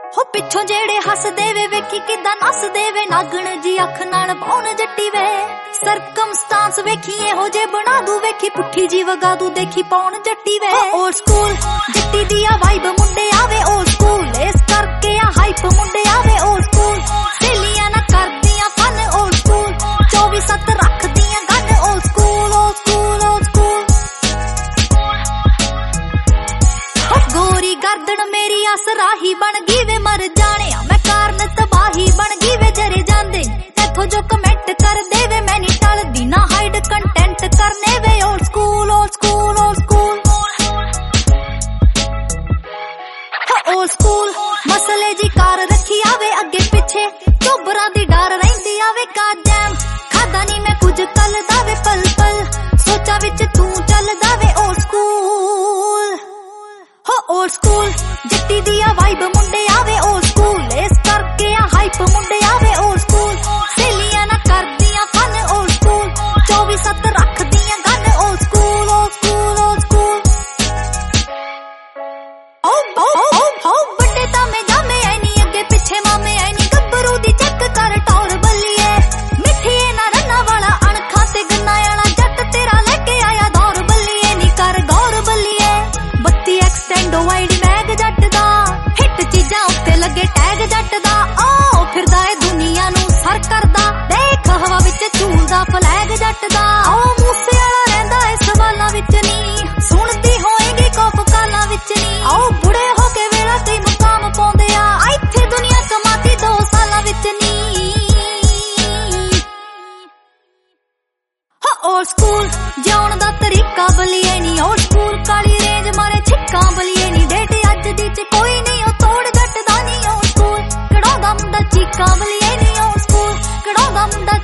ਹੋ ਪਿੱਛੋਂ ਜਿਹੜੇ ਹੱਸਦੇ ਵੇ ਵੇਖੀ ਕਿਦਾਂ ਨੱਸਦੇ ਵੇ ਨਾਗਣ ਜੀ ਅੱਖ ਨਾਲ ਪਾਉਣ ਜੱਟੀ ਵੇ ਸਰਕਮਸਟੈਂਸ ਵੇਖੀ ਇਹੋ ਜੇ ਬਣਾ ਦੂ ਵੇਖੀ ਪੁੱਠੀ ਜੀ ਵਗਾ ਦੂ ਦੇਖੀ ਪਾਉਣ ਜੱਟੀ ਵੇ ਓਲਡ ਸਕੂਲ ਜੱਟੀ ਦੀ ਆ ਵਾਈਬ ਮੁੰਡੇ ਆਵੇ ਓਲਡ ਸਕੂਲ ਇਸ ਕਰਕੇ ਆ ਹਾਈਪ ਮੁੰਡੇ ਆਵੇ ਓਲਡ ਸਕੂਲ ਸਹੇਲੀਆਂ ਨਾ ਕਰਦੀਆਂ ਫਨ ਓਲਡ ਸਕੂਲ 24/7 ਰੱਖਦੀਆਂ gun old school old school old school ਗੋਰੀ ਗਰਦਨ ਮੇਰੀ ਅਸਰਾਹੀ ਬਣ ਗਈ ਵੇ ਮਰ ਜਾਣਿਆ ਮੈਂ ਕਾਰਨ ਤਬਾਹੀ ਬਣ ਗਈ ਵੇ ਜਰੇ ਜਾਂਦੇ ਇੱਥੋਂ ਜੋ ਕਮੈਂਟ ਕਰਦੇ ਵੇ ਮੈਂ ਨਹੀਂ ਟਲਦੀ ਨਾ ਹਾਈਡ ਕੰਟੈਂਟ ਕਰਨੇ ਵੇ old school old school old school old school ਮਸਲੇ ਜੀ ਕਾਰ ਰੱਖੀ ਆਵੇ ਅੱਗੇ ਪਿੱਛੇ ਚੋਬਰਾਂ ਦੀ ਡਰ ਰਹਿੰਦੀ ਆਵੇ ਗਾਡੈਮ ਖਾਦਾ ਨਹੀਂ ਮੈਂ ਕੁਝ ਕੱਲ ਦਾ ਵੇ ਪਲ ਪਲ ਸੋਚਾਂ ਵਿੱਚ ਤੂੰ ਚੱਲਦਾ ਵੇ ਓਲਡ ਸਕੂਲ ਓਲਡ ਸਕੂਲ ਜੱਟੀ ਦੀ ਆ ਵਾਈਬ ਮੁੰਡੇ ਆਵੇ ਓਲਡ ਸਕੂਲ ਇਸ ਕਰਕੇ ਆ ਹਾਈਪ ਮੁੰਡੇ ਆਵੇ ਓਲਡ ਸਕੂਲ ਸਹੇਲੀਆਂ ਨਾ ਕਰਦੀਆਂ ਫਨ ਓਲਡ ਸਕੂਲ 24/7 ਰੱਖਦੀਆਂ gun old school old school old school ਓ ਵੱਡੇ ਤਾਂ ਮੈਂ ਜਾਮੇ ਐ ਨੀ ਅੱਗੇ ਪਿੱਛੇ ਮਾਮੇ ਐ ਨੀ ਗੱਭਰੂ ਦੀ ਚੈੱਕ ਕਰ ਟੌਰ ਬੱਲੀਏ ਮਿੱਠੀਏ ਨਾ ਰੰਨਾ ਵਾਲਾ ਅਣਖਾਂ ਤੇ ਗੰਨਾ ਵਾਲਾ ਜੱਟ ਤੇਰਾ ਲੈ ਕੇ ਆਇਆ ਦੌਰ ਬੱਲੀਏ ਨੀ ਕਰ ਗੌਰ ਬੱਲੀਏ 32 ਐਕਸਟੈਂਡੋ ਵਾਈਡ ਮੈਗ ਜੱਟ ਦਾ ਹਿੱਟ ਚੀਜ਼ਾਂ ਉੱਤੇ ਲੱਗੇ ਟੈਗ ਜੱਟ ਦਾ ਓ ਫਿਰਦਾ ਏ ਦੁਨੀਆ ਨੂੰ ਸਰ ਕਰਦਾ ਦੇਖ ਹਵਾ ਵਿੱਚ ਝੂਲਦਾ ਫਲੈਗ ਜੱਟ ਦਾ ਓ ਮੂਸੇ ਵਾਲਾ ਰਹਿੰਦਾ ਏ ਸਵਾਲਾਂ ਵਿੱਚ ਨੀ ਸੁਣਦੀ ਹੋਏਗੀ ਕੋਪ ਕਾਲਾਂ ਵਿੱਚ ਨੀ ਓ ਬੁੜੇ ਹੋ ਕੇ ਵੇਲਾ ਕਈ ਮੁਕਾਮ ਪਾਉਂਦੇ ਆ ਇੱਥੇ ਦੁਨੀਆ ਕਮਾਤੀ 2 ਸਾਲਾਂ ਵਿੱਚ ਨੀ ਓਲਡ ਸਕੂਲ ਜਿਉਣ ਦਾ ਤਰੀਕਾ ਬਲੀਏ ਨੀ ਓਲਡ ਸਕੂਲ ਕਾਲੀ ਰੇਂਜ ਮਾਰੇ ਛਿੱਕਾਂ ਬਲੀਏ ਨੀ ਡੇਟ ਅੱਜ ਦੀ ਚ ਕੋਈ ਨਹੀਂ ਉਹ ਤੋੜ ਜੱਟ ਦਾ ਨੀ ਓਲਡ ਸਕੂਲ ਕਢਾਉਂਦਾ ਮੁੰਡਾ ਚੀਕਾਂ ਬਲੀਏ ਨੀ ਓਲਡ ਸਕੂਲ ਕਢਾਉਂਦਾ ਮੁੰਡਾ